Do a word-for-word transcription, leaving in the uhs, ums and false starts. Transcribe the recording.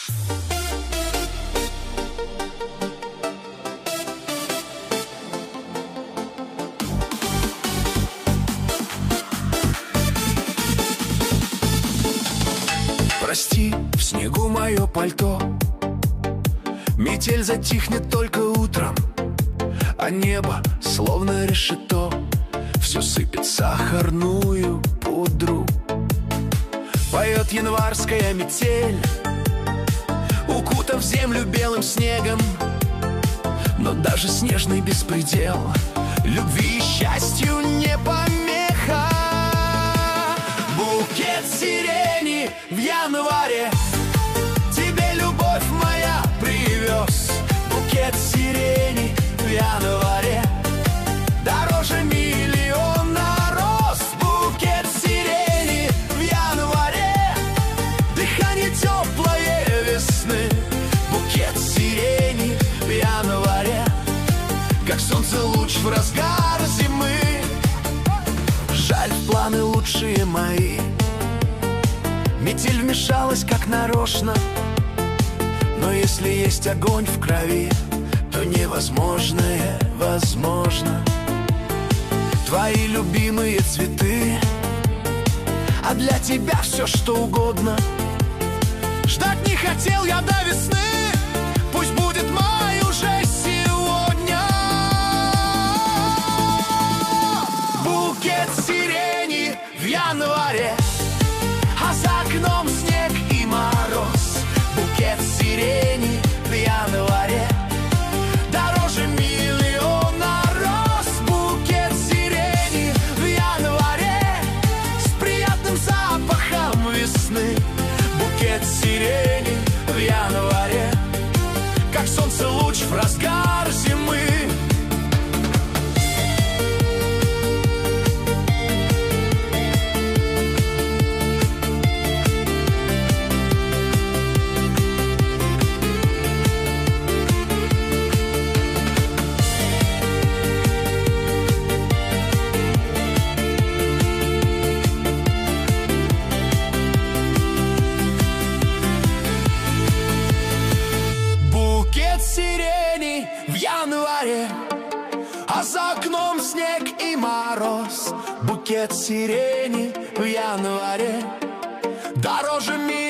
Прости, в снегу мое пальто. Метель затихнет только утром, а небо словно решето все сыпет сахарную пудру. Поет январская метель, укутав землю белым снегом. Но даже снежный беспредел любви и счастью не помеха. Букет сирени в январе тебе любовь моя привез. Букет сирени в январе дороже миллиона роз. Букет сирени в январе дыхание теплое весны. Букет сирени в январе как солнце луч в разгар зимы. Жаль, в планы лучшие мои метель вмешалась как нарочно. Но если есть огонь в крови, то невозможное возможно. Твои любимые цветы, а для тебя все что угодно. Ждать не хотел я до весны, пусть будет май уже сегодня. Букет сирени в январе, а за окном снег и мороз. Букет сирени в январе дороже миллиона роз. Букет сирени в январе с приятным запахом весны. Букет сирени в январе как солнце луч в разгар зимы. Сирени в январе, а за окном снег и мороз. Букет сирени в январе дороже мира.